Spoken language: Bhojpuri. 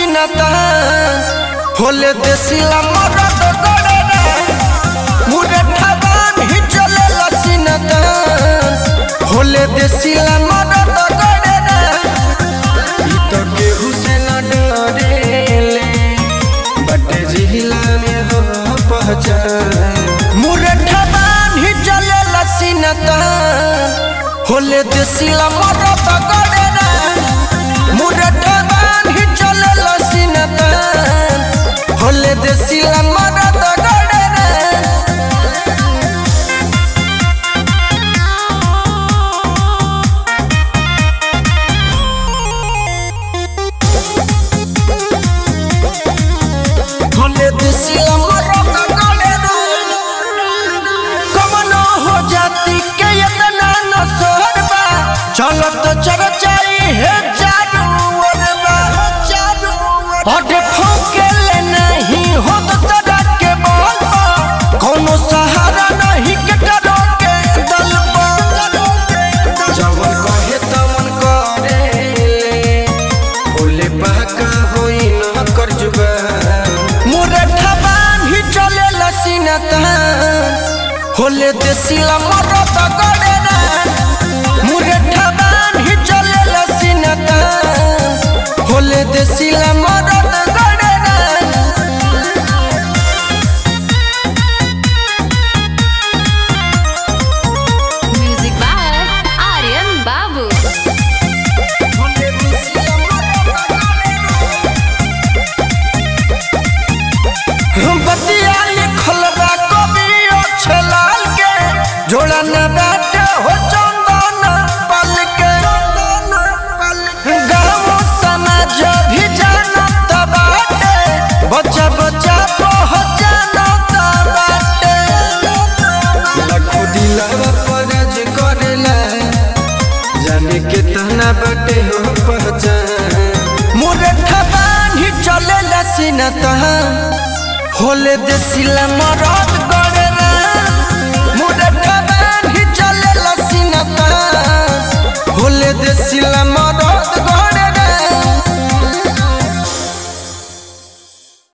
लसीना तहान होले देसिला मरद गड़े रे मुरे ठबान ही चले लसीना तहान होले देसिला मरद गड़े रे ई तो केहू से न डरेले बटे जिला में हो पहचान मुरे ठबान ही चले लसीना तहान होले देसिला मरद गड़े रे मुरे ठबान ही चले लसीना तहान होले देसिला मरद गड़े रे होले देसिला मरद गड़े रे कमनो हो जाती के इतना न सोहरबा चलत चरचाई है जादू वरबा हटे फौकेले नहीं हो तो सड़क के बोलबा कोनो सहारा नहीं के करो के दलबा जवन कहे तमन करेले बोले बाका होई न कर जुबा मुरे ठबान ही चले लसीना तहान होले देसिला मरद गड़े रे मुरे ठबान ही चले लसीना तहान होले देसिला मरद गड़े रे Music by Aryan Babu. होले देसिला मरद गड़े रे बतिया लिखल बा कवि अछलाल के जोड़ा न बैठे हो चंदन पल के गाँव समाज भी जानत बाटे बच्चा बच्चा पहचानत बाटे लाखों दिलवा परज करेला जाने के तना बाटे हो पहचान मुरे ठबान ही चले लसीना तहान होले देसिला मरद गड़े रे मुरे ठबान ही चले लसीना तहान होले देसिला मरद गड़े